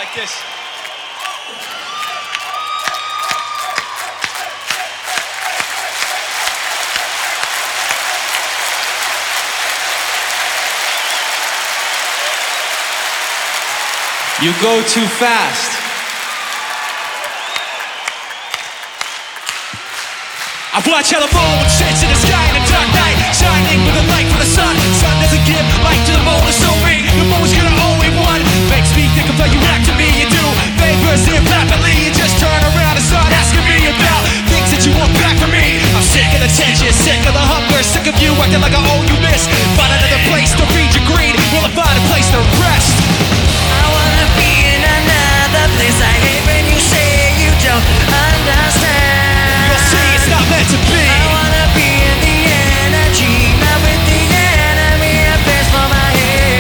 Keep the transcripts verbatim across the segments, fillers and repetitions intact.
like this. You go too fast. I watch how the moon sits in the sky in a dark night, shining with the light from the sun. Sun doesn't give light to the moon, it's so me. The moon's gonna only one. Makes me think of how you act to me. You do favors live rapidly. You just turn around and start asking me about things that you want back from me. I'm sick of the tension, sick of the hunger, sick of you acting like I owe you this. Find another place to feed your greed. Will I find a place to rest? I wanna be in another place. I hate when you say you don't understand. You'll see it's not meant to be. I wanna be in the energy, not with the enemy. A place for my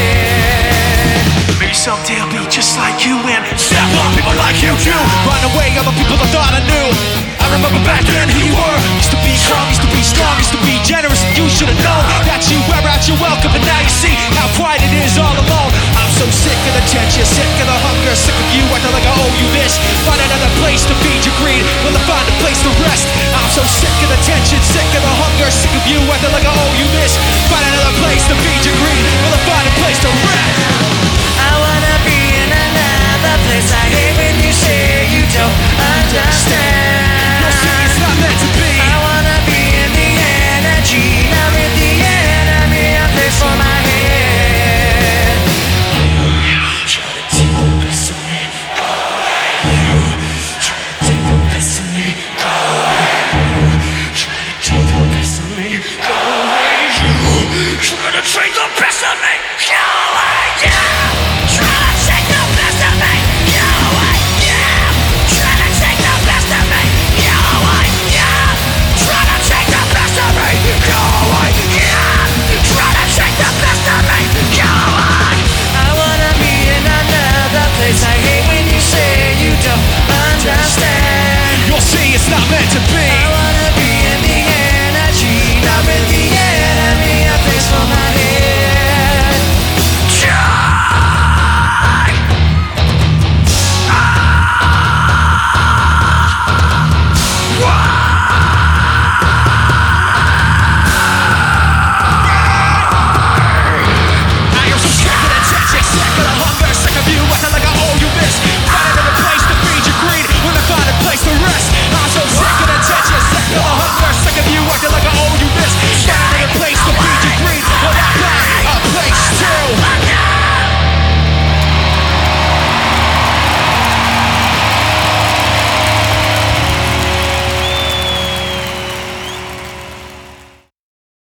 head. Maybe someday I'll be just like you and step on people like you do. Run away, other people I thought I knew. I remember back then who you were. Used to be calm, used to be strong, used to be generous. You should have known that you wear out your welcome, and now you see how quiet it is all alone. I'm so sick of the tension, sick of the hunger, sick of you acting like I owe you this. Find another place to feed your greed. Will I find a place to rest? I'm so sick of the tension, sick of the hunger, sick of you acting like I owe you this. Find another place to feed your greed. Will I find a place to rest? I wanna be in another place. I hate when you say you don't understand. You'll see it's not meant to be. I wanna be in the energy, not with the enemy. A place for my head. You try to take the best of me, go away. You try to take the best of me, go away. You try to take the best of me, go away. You try to take the best of me, go away. Yeah. Try to take the best of me, go away. Yeah. Try to take the best of me, go away. Yeah. Try to take the best of me, go away. Yeah. Try to take the best of me, go away. I wanna be in another place. I hate when you say you don't understand. You'll see it's not meant to be.